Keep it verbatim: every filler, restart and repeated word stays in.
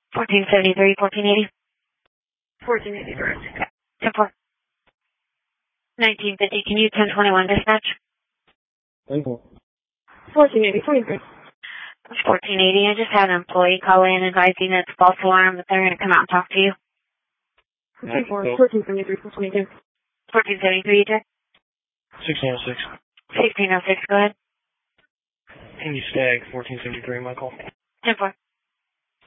fourteen seventy-three, fourteen eighty. fourteen eighty, direct. ten four. nineteen fifty, can you ten twenty-one dispatch? ten four. fourteen eighty, twenty-three. fourteen eighty, I just had an employee call in advising that it's false alarm, that they're going to come out and talk to you. ten four, fourteen seventy-three, twenty-two. fourteen seventy-three, check. sixteen oh six. sixteen oh six, go ahead. Can you stag fourteen seventy-three, Michael? ten four.